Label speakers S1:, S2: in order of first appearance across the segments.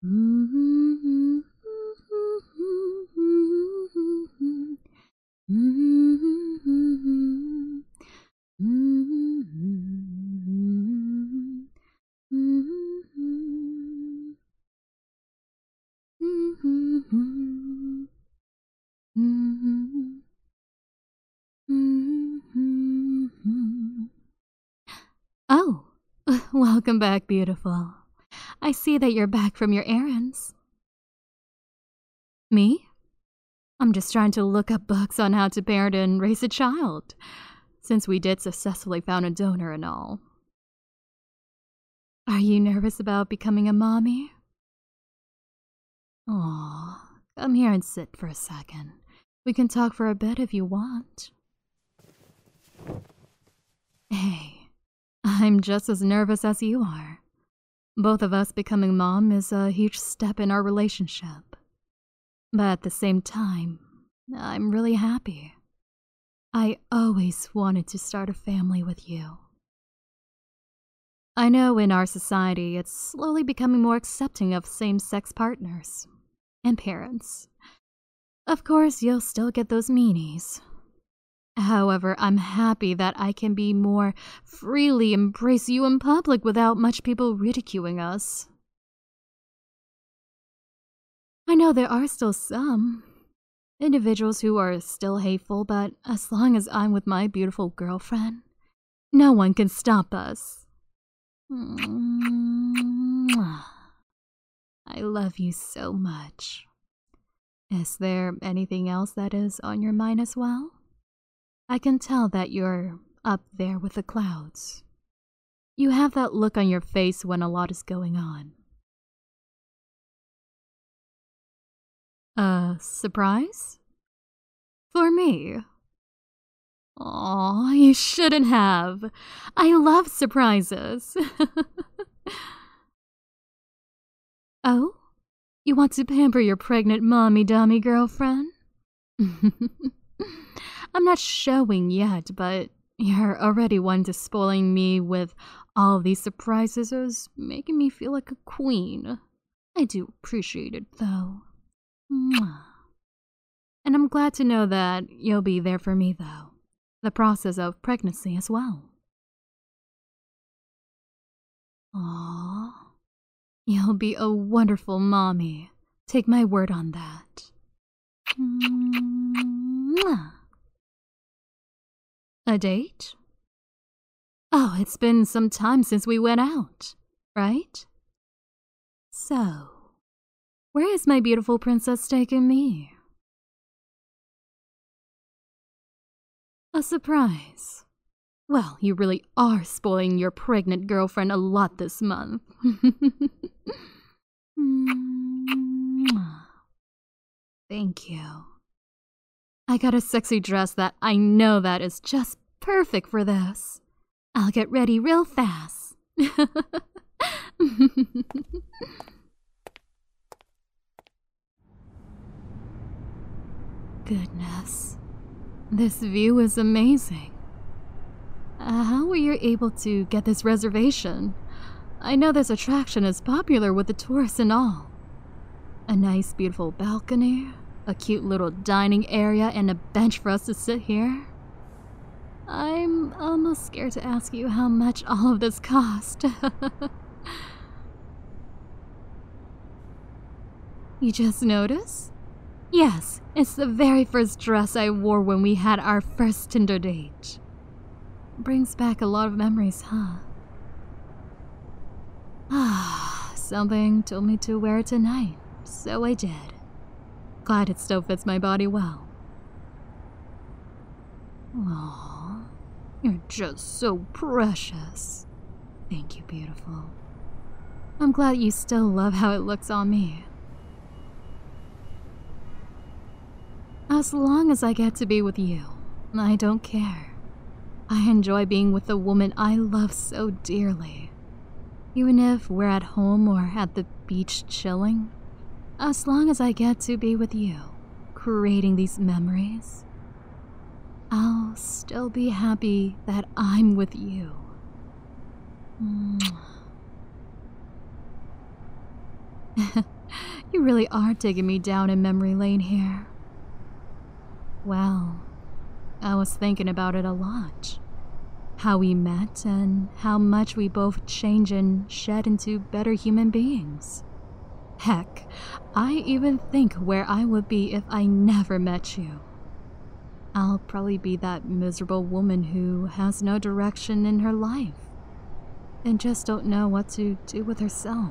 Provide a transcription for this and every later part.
S1: Oh, welcome back, beautiful. I see that you're back from your errands. Me? I'm just trying to look up books on how to parent and raise a child, since we did successfully found a donor and all. Are you nervous about becoming a mommy? Aw, come here and sit for a second. We can talk for a bit if you want. Hey, I'm just as nervous as you are. Both of us becoming mom is a huge step in our relationship. But at the same time, I'm really happy. I always wanted to start a family with you. I know in our society it's slowly becoming more accepting of same-sex partners and parents. Of course, you'll still get those meanies. However, I'm happy that I can be more freely embrace you in public without much people ridiculing us. I know there are still some individuals who are still hateful, but as long as I'm with my beautiful girlfriend, no one can stop us. I love you so much. Is there anything else that is on your mind as well? I can tell that you're up there with the clouds. You have that look on your face when a lot is going on. A surprise? For me? Aw, you shouldn't have. I love surprises. Oh? You want to pamper your pregnant mommy-dummy girlfriend? I'm not showing yet, but you're already one to spoiling me with all these surprises is making me feel like a queen. I do appreciate it, though. Mwah. And I'm glad to know that you'll be there for me, though. The process of pregnancy as well. Aww. You'll be a wonderful mommy. Take my word on that. Mwah. A date? Oh, it's been some time since we went out, right? So, where is my beautiful princess taking me? A surprise. Well, you really are spoiling your pregnant girlfriend a lot this month. Thank you. I got a sexy dress that I know that is just perfect for this. I'll get ready real fast. Goodness. This view is amazing. How were you able to get this reservation? I know this attraction is popular with the tourists and all. A nice, beautiful balcony, a cute little dining area, and a bench for us to sit here. I'm almost scared to ask you how much all of this cost. You just noticed? Yes, it's the very first dress I wore when we had our first Tinder date. Brings back a lot of memories, huh? Ah, something told me to wear it tonight, so I did. Glad it still fits my body well. Aww, you're just so precious. Thank you, beautiful. I'm glad you still love how it looks on me. As long as I get to be with you, I don't care. I enjoy being with the woman I love so dearly. Even if we're at home or at the beach chilling, as long as I get to be with you, creating these memories, I'll still be happy that I'm with you. You really are taking me down in memory lane here. Well, I was thinking about it a lot. How we met and how much we both change and shed into better human beings. Heck, I even think where I would be if I never met you. I'll probably be that miserable woman who has no direction in her life and just don't know what to do with herself.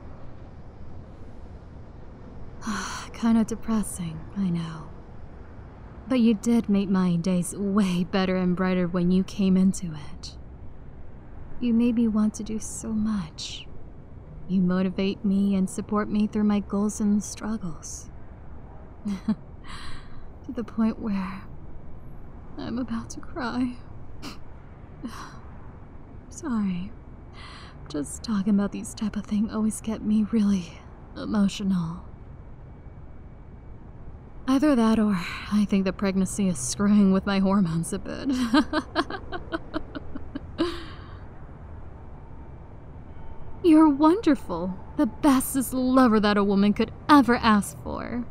S1: Kinda depressing, I know. But you did make my days way better and brighter when you came into it. You made me want to do so much. You motivate me and support me through my goals and struggles. To the point where I'm about to cry. Sorry. Just talking about these type of things always get me really emotional. Either that or I think the pregnancy is screwing with my hormones a bit. You're wonderful. The bestest lover that a woman could ever ask for.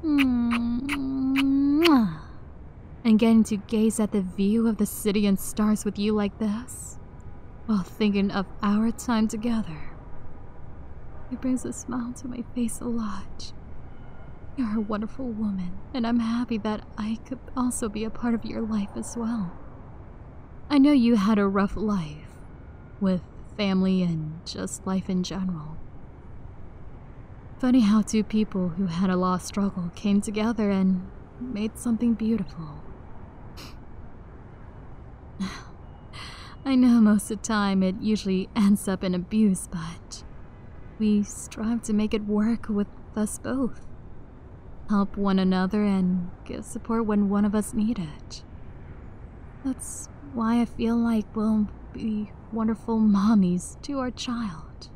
S1: Mwah. And getting to gaze at the view of the city and stars with you like this, while thinking of our time together, it brings a smile to my face a lot. You're a wonderful woman, and I'm happy that I could also be a part of your life as well. I know you had a rough life, with family and just life in general. Funny how two people who had a lost struggle came together and made something beautiful. I know most of the time it usually ends up in abuse, but we strive to make it work with us both. Help one another and give support when one of us need it. That's why I feel like we'll be wonderful mommies to our child.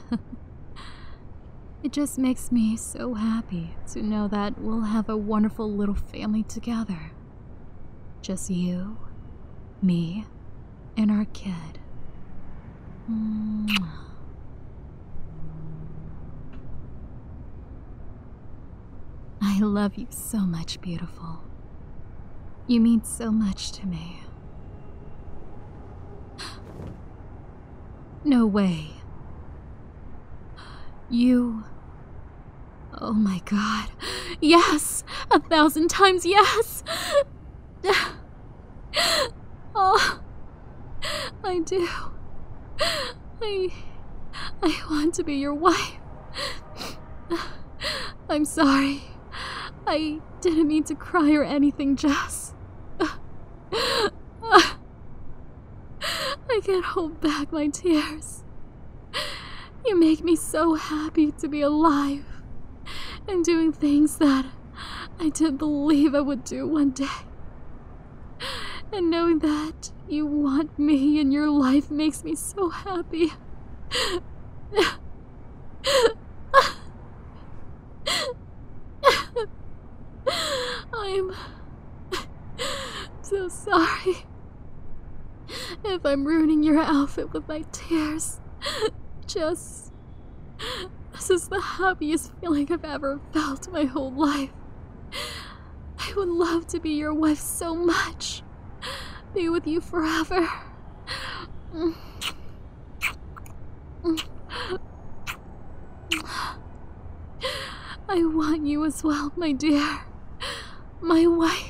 S1: It just makes me so happy to know that we'll have a wonderful little family together. Just you, me, and our kid. Mwah. I love you so much, beautiful. You mean so much to me. No way. You... Oh my God. Yes! 1,000 times yes! Oh, I do. I want to be your wife. I'm sorry. I didn't mean to cry or anything, Jess. I can't hold back my tears. You make me so happy to be alive and doing things that I didn't believe I would do one day. And knowing that you want me in your life makes me so happy. I'm so sorry if I'm ruining your outfit with my tears. This is the happiest feeling I've ever felt my whole life. I would love to be your wife so much. Be with you forever. I want you as well, my dear. My wife.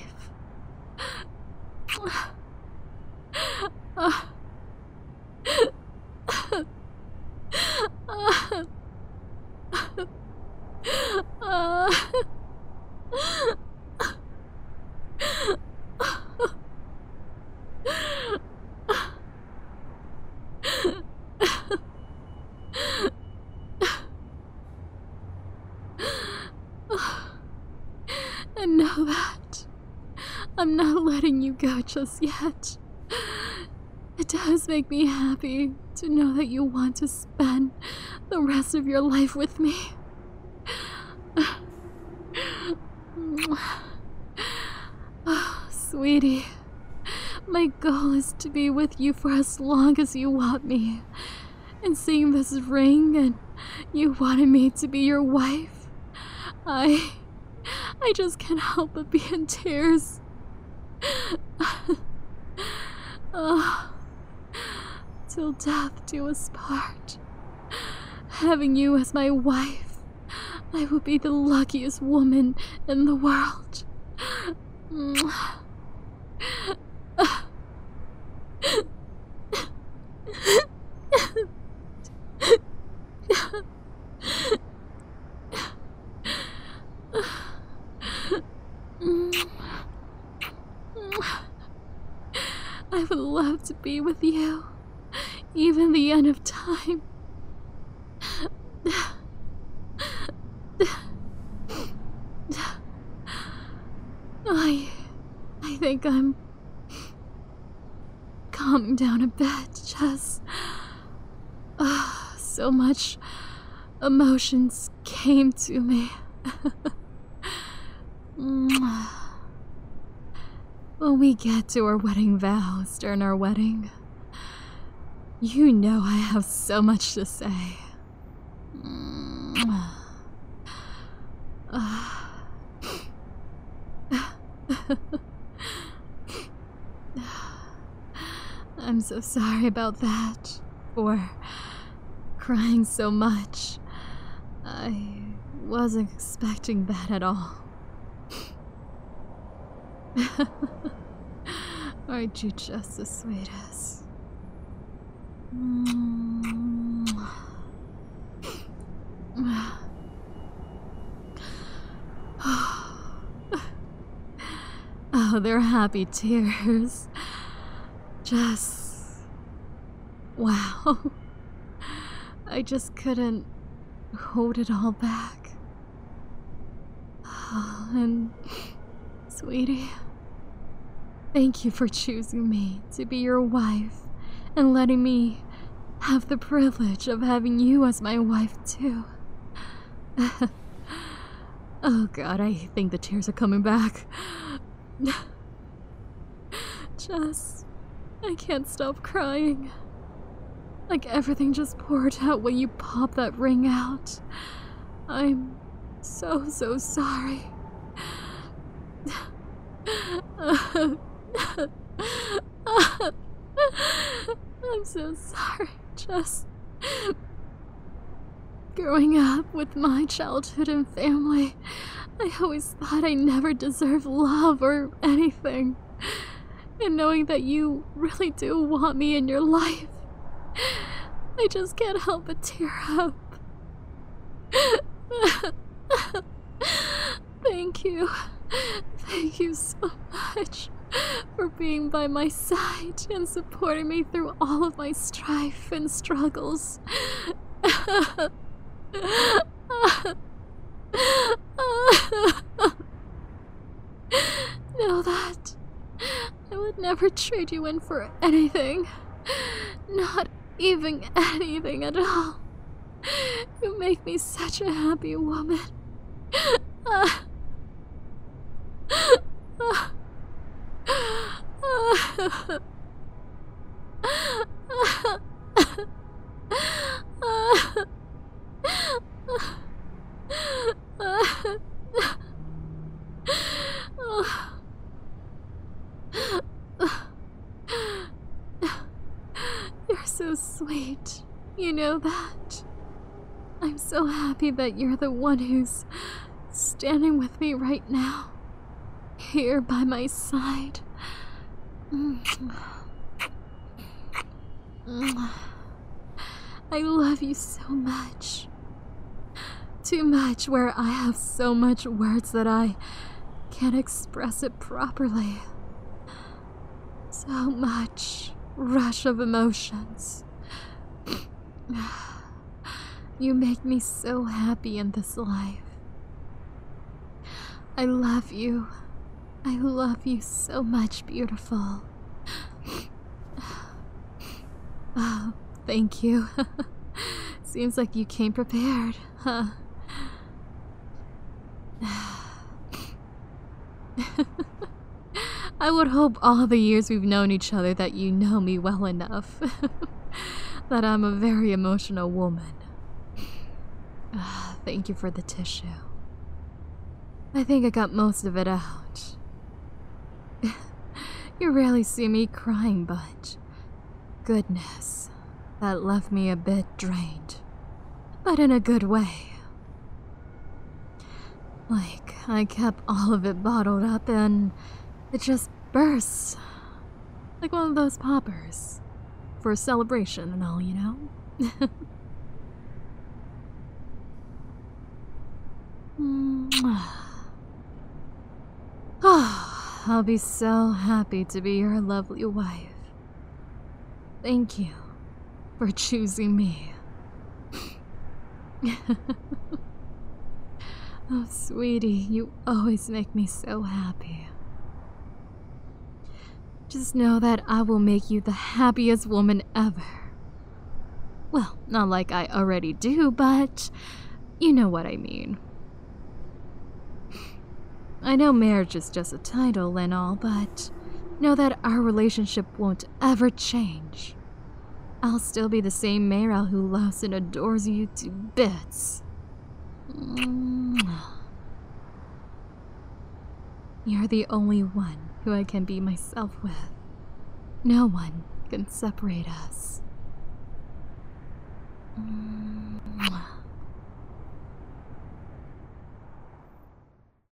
S1: And know that I'm not letting you go just yet. It does make me happy to know that you want to spend the rest of your life with me. Oh, sweetie, my goal is to be with you for as long as you want me. And seeing this ring and You wanted me to be your wife. I just can't help but be in tears. Till death do us part. Having you as my wife, I will be the luckiest woman in the world. I would love to be with you, even the end of time. I think I'm calming down a bit, just so much emotions came to me. When we get to our wedding vows during our wedding, you know I have so much to say. I'm so sorry about that, for crying so much. I wasn't expecting that at all. Aren't you just the sweetest? Oh, they're happy tears. Just... wow. I just couldn't hold it all back. Oh, and... sweetie, thank you for choosing me to be your wife and letting me have the privilege of having you as my wife too. Oh God, I think the tears are coming back. I can't stop crying. Like everything just poured out when you popped that ring out. I'm so sorry. I'm so sorry. Just growing up with my childhood and family, I always thought I never deserved love or anything. And knowing that you really do want me in your life, I just can't help but tear up. Thank you. Thank you so much for being by my side and supporting me through all of my strife and struggles. Know that I would never trade you in for anything. Not even anything at all. You make me such a happy woman. You're so sweet. You know that. I'm so happy that you're the one who's standing with me right now. Here by my side. I love you so much. Too much where I have so much words that I can't express it properly. So much rush of emotions. You make me so happy in this life. I love you. I love you so much, beautiful. Oh, thank you. Seems like you came prepared, huh? I would hope all the years we've known each other that you know me well enough. That I'm a very emotional woman. Thank you for the tissue. I think I got most of it out. You rarely see me crying, but goodness, that left me a bit drained. But in a good way. Like, I kept all of it bottled up and it just bursts. Like one of those poppers. For a celebration and all, you know? I'll be so happy to be your lovely wife. Thank you for choosing me. Oh, sweetie, you always make me so happy. Just know that I will make you the happiest woman ever. Well, not like I already do, but you know what I mean. I know marriage is just a title and all, but know that our relationship won't ever change. I'll still be the same Meryl who loves and adores you to bits. You're the only one who I can be myself with. No one can separate us.